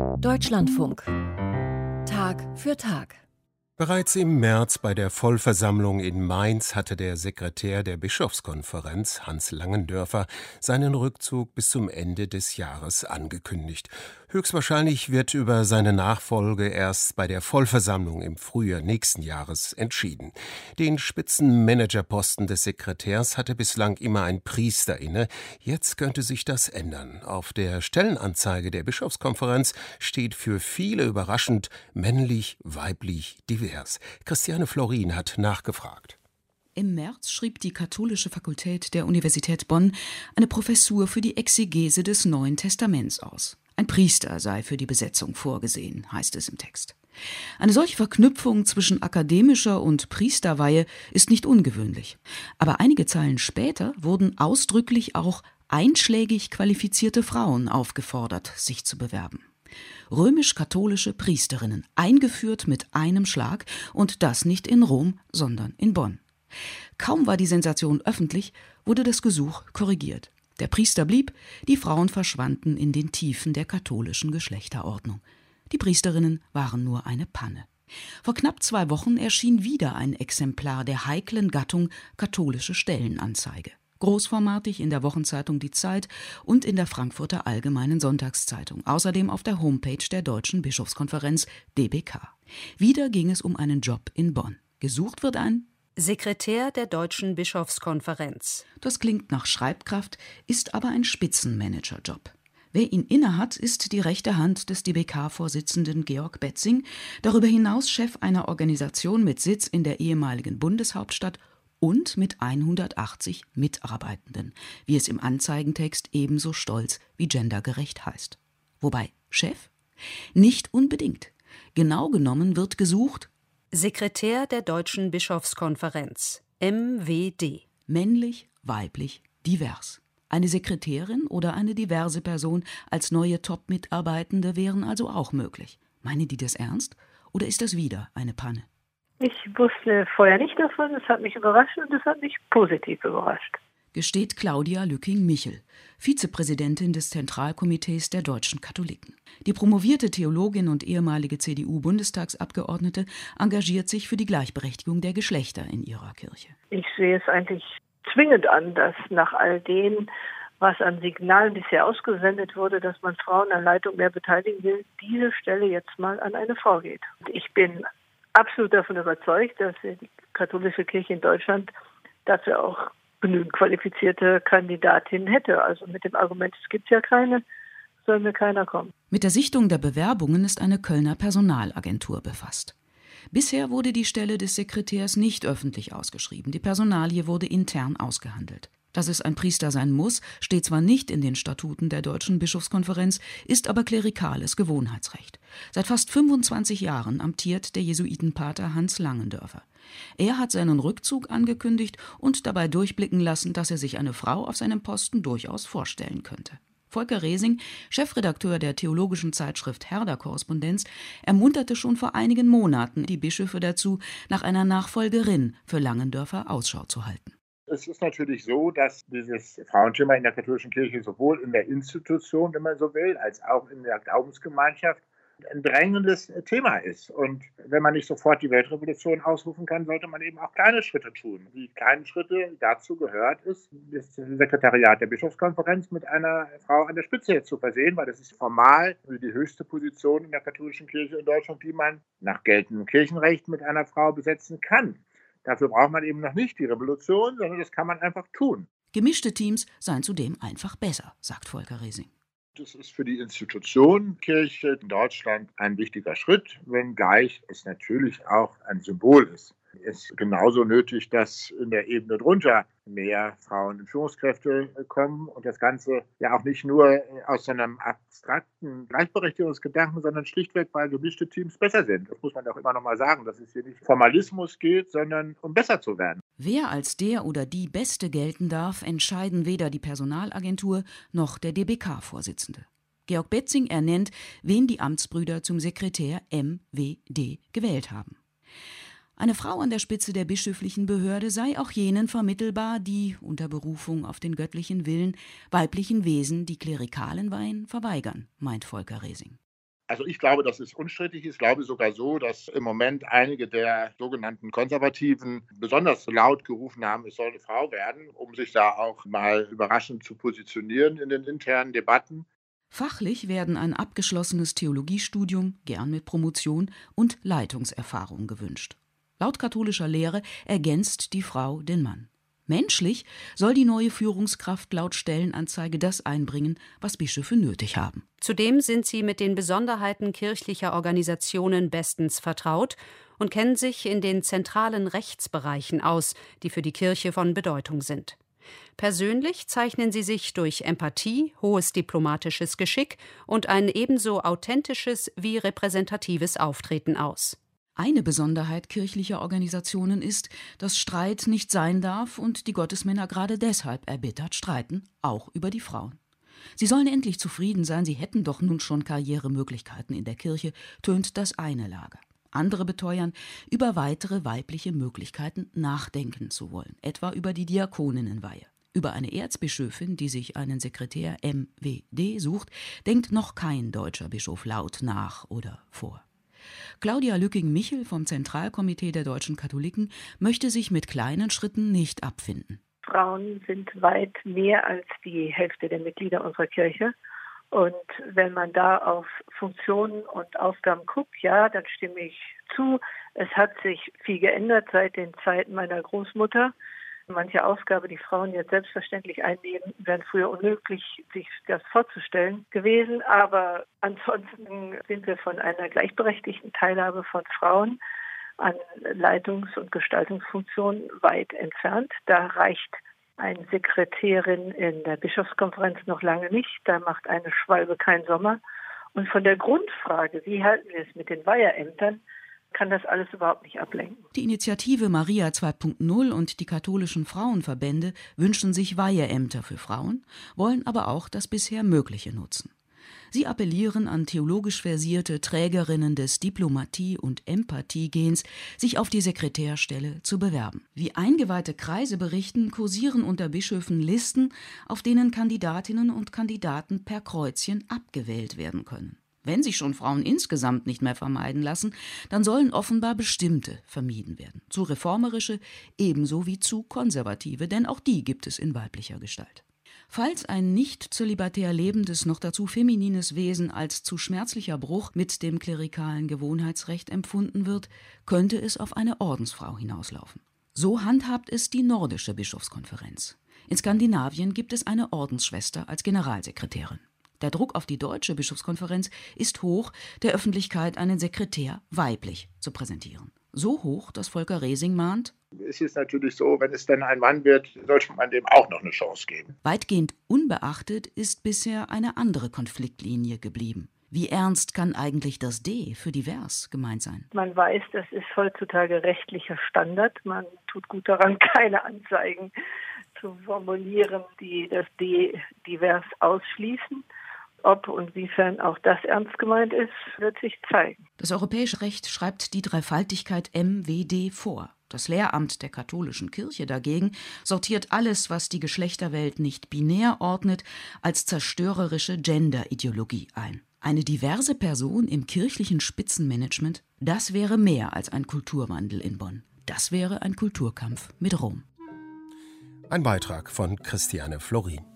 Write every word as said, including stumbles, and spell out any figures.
Deutschlandfunk. Tag für Tag. Bereits im März bei der Vollversammlung in Mainz hatte der Sekretär der Bischofskonferenz, Hans Langendörfer, seinen Rückzug bis zum Ende des Jahres angekündigt. Höchstwahrscheinlich wird über seine Nachfolge erst bei der Vollversammlung im Frühjahr nächsten Jahres entschieden. Den Spitzenmanagerposten des Sekretärs hatte bislang immer ein Priester inne. Jetzt könnte sich das ändern. Auf der Stellenanzeige der Bischofskonferenz steht für viele überraschend männlich, weiblich, divers. Christiane Florin hat nachgefragt. Im März schrieb die Katholische Fakultät der Universität Bonn eine Professur für die Exegese des Neuen Testaments aus. Ein Priester sei für die Besetzung vorgesehen, heißt es im Text. Eine solche Verknüpfung zwischen akademischer und Priesterweihe ist nicht ungewöhnlich. Aber einige Zeilen später wurden ausdrücklich auch einschlägig qualifizierte Frauen aufgefordert, sich zu bewerben. Römisch-katholische Priesterinnen, eingeführt mit einem Schlag, und das nicht in Rom, sondern in Bonn. Kaum war die Sensation öffentlich, wurde das Gesuch korrigiert. Der Priester blieb, die Frauen verschwanden in den Tiefen der katholischen Geschlechterordnung. Die Priesterinnen waren nur eine Panne. Vor knapp zwei Wochen erschien wieder ein Exemplar der heiklen Gattung katholische Stellenanzeige. Großformatig in der Wochenzeitung Die Zeit und in der Frankfurter Allgemeinen Sonntagszeitung, außerdem auf der Homepage der Deutschen Bischofskonferenz D B K. Wieder ging es um einen Job in Bonn. Gesucht wird ein Sekretär der Deutschen Bischofskonferenz. Das klingt nach Schreibkraft, ist aber ein Spitzenmanagerjob. Wer ihn innehat, ist die rechte Hand des D B K-Vorsitzenden Georg Betzing, darüber hinaus Chef einer Organisation mit Sitz in der ehemaligen Bundeshauptstadt und mit hundertachtzig Mitarbeitenden, wie es im Anzeigentext ebenso stolz wie gendergerecht heißt. Wobei Chef? Nicht unbedingt. Genau genommen wird gesucht Sekretär der Deutschen Bischofskonferenz, M W D. Männlich, weiblich, divers. Eine Sekretärin oder eine diverse Person als neue Top-Mitarbeitende wären also auch möglich. Meinen die das ernst? Oder ist das wieder eine Panne? Ich wusste vorher nicht davon, es hat mich überrascht und es hat mich positiv überrascht. Gesteht Claudia Lücking-Michel, Vizepräsidentin des Zentralkomitees der deutschen Katholiken. Die promovierte Theologin und ehemalige C D U-Bundestagsabgeordnete engagiert sich für die Gleichberechtigung der Geschlechter in ihrer Kirche. Ich sehe es eigentlich zwingend an, dass nach all dem, was an Signalen bisher ausgesendet wurde, dass man Frauen an Leitung mehr beteiligen will, diese Stelle jetzt mal an eine Frau geht. Ich bin absolut davon überzeugt, dass die katholische Kirche in Deutschland dafür auch genügend qualifizierte Kandidatinnen hätte. Also mit dem Argument, es gibt ja keine, soll mir keiner kommen. Mit der Sichtung der Bewerbungen ist eine Kölner Personalagentur befasst. Bisher wurde die Stelle des Sekretärs nicht öffentlich ausgeschrieben. Die Personalie wurde intern ausgehandelt. Dass es ein Priester sein muss, steht zwar nicht in den Statuten der Deutschen Bischofskonferenz, ist aber klerikales Gewohnheitsrecht. Seit fast fünfundzwanzig Jahren amtiert der Jesuitenpater Hans Langendörfer. Er hat seinen Rückzug angekündigt und dabei durchblicken lassen, dass er sich eine Frau auf seinem Posten durchaus vorstellen könnte. Volker Resing, Chefredakteur der theologischen Zeitschrift Herder Korrespondenz, ermunterte schon vor einigen Monaten die Bischöfe dazu, nach einer Nachfolgerin für Langendörfer Ausschau zu halten. Es ist natürlich so, dass dieses Frauenthema in der katholischen Kirche sowohl in der Institution, wenn man so will, als auch in der Glaubensgemeinschaft ein drängendes Thema ist. Und wenn man nicht sofort die Weltrevolution ausrufen kann, sollte man eben auch kleine Schritte tun. Die kleinen Schritte dazu gehört es, das Sekretariat der Bischofskonferenz mit einer Frau an der Spitze zu versehen, weil das ist formal die höchste Position in der katholischen Kirche in Deutschland, die man nach geltendem Kirchenrecht mit einer Frau besetzen kann. Dafür braucht man eben noch nicht die Revolution, sondern das kann man einfach tun. Gemischte Teams seien zudem einfach besser, sagt Volker Resing. Das ist für die Institution Kirche in Deutschland ein wichtiger Schritt, wenngleich es natürlich auch ein Symbol ist. Es ist genauso nötig, dass in der Ebene drunter mehr Frauen in Führungskräfte kommen und das Ganze ja auch nicht nur aus einem abstrakten Gleichberechtigungsgedanken, sondern schlichtweg, weil gemischte Teams besser sind. Das muss man auch immer noch mal sagen, dass es hier nicht Formalismus geht, sondern um besser zu werden. Wer als der oder die Beste gelten darf, entscheiden weder die Personalagentur noch der D B K-Vorsitzende. Georg Betzing ernennt, wen die Amtsbrüder zum Sekretär M W D gewählt haben. Eine Frau an der Spitze der bischöflichen Behörde sei auch jenen vermittelbar, die, unter Berufung auf den göttlichen Willen, weiblichen Wesen die klerikalen Weihen verweigern, meint Volker Resing. Also ich glaube, das ist unstrittig. Ich glaube sogar so, dass im Moment einige der sogenannten Konservativen besonders laut gerufen haben, es soll eine Frau werden, um sich da auch mal überraschend zu positionieren in den internen Debatten. Fachlich werden ein abgeschlossenes Theologiestudium, gern mit Promotion, und Leitungserfahrung gewünscht. Laut katholischer Lehre ergänzt die Frau den Mann. Menschlich soll die neue Führungskraft laut Stellenanzeige das einbringen, was Bischöfe nötig haben. Zudem sind sie mit den Besonderheiten kirchlicher Organisationen bestens vertraut und kennen sich in den zentralen Rechtsbereichen aus, die für die Kirche von Bedeutung sind. Persönlich zeichnen sie sich durch Empathie, hohes diplomatisches Geschick und ein ebenso authentisches wie repräsentatives Auftreten aus. Eine Besonderheit kirchlicher Organisationen ist, dass Streit nicht sein darf und die Gottesmänner gerade deshalb erbittert streiten, auch über die Frauen. Sie sollen endlich zufrieden sein, sie hätten doch nun schon Karrieremöglichkeiten in der Kirche, tönt das eine Lager. Andere beteuern, über weitere weibliche Möglichkeiten nachdenken zu wollen, etwa über die Diakoninnenweihe. Über eine Erzbischöfin, die sich einen Sekretär M W D sucht, denkt noch kein deutscher Bischof laut nach oder vor. Claudia Lücking-Michel vom Zentralkomitee der deutschen Katholiken möchte sich mit kleinen Schritten nicht abfinden. Frauen sind weit mehr als die Hälfte der Mitglieder unserer Kirche. Und wenn man da auf Funktionen und Aufgaben guckt, ja, dann stimme ich zu. Es hat sich viel geändert seit den Zeiten meiner Großmutter. Manche Aufgabe, die Frauen jetzt selbstverständlich einnehmen, wären früher unmöglich, sich das vorzustellen gewesen. Aber ansonsten sind wir von einer gleichberechtigten Teilhabe von Frauen an Leitungs- und Gestaltungsfunktionen weit entfernt. Da reicht eine Sekretärin in der Bischofskonferenz noch lange nicht. Da macht eine Schwalbe keinen Sommer. Und von der Grundfrage, wie halten wir es mit den Weiheämtern, kann das alles überhaupt nicht ablenken. Die Initiative Maria zwei Punkt null und die katholischen Frauenverbände wünschen sich Weiheämter für Frauen, wollen aber auch das bisher Mögliche nutzen. Sie appellieren an theologisch versierte Trägerinnen des Diplomatie- und Empathiegens, sich auf die Sekretärstelle zu bewerben. Wie eingeweihte Kreise berichten, kursieren unter Bischöfen Listen, auf denen Kandidatinnen und Kandidaten per Kreuzchen abgewählt werden können. Wenn sich schon Frauen insgesamt nicht mehr vermeiden lassen, dann sollen offenbar bestimmte vermieden werden. Zu reformerische ebenso wie zu konservative, denn auch die gibt es in weiblicher Gestalt. Falls ein nicht zölibatär lebendes, noch dazu feminines Wesen als zu schmerzlicher Bruch mit dem klerikalen Gewohnheitsrecht empfunden wird, könnte es auf eine Ordensfrau hinauslaufen. So handhabt es die nordische Bischofskonferenz. In Skandinavien gibt es eine Ordensschwester als Generalsekretärin. Der Druck auf die deutsche Bischofskonferenz ist hoch, der Öffentlichkeit einen Sekretär weiblich zu präsentieren. So hoch, dass Volker Resing mahnt: Es ist natürlich so, wenn es dann ein Mann wird, sollte man dem auch noch eine Chance geben. Weitgehend unbeachtet ist bisher eine andere Konfliktlinie geblieben. Wie ernst kann eigentlich das D für divers gemeint sein? Man weiß, das ist heutzutage rechtlicher Standard. Man tut gut daran, keine Anzeigen zu formulieren, die das D divers ausschließen. Ob und wiefern auch das ernst gemeint ist, wird sich zeigen. Das europäische Recht schreibt die Dreifaltigkeit M W D vor. Das Lehramt der katholischen Kirche dagegen sortiert alles, was die Geschlechterwelt nicht binär ordnet, als zerstörerische Gender-Ideologie ein. Eine diverse Person im kirchlichen Spitzenmanagement, das wäre mehr als ein Kulturwandel in Bonn. Das wäre ein Kulturkampf mit Rom. Ein Beitrag von Christiane Florin.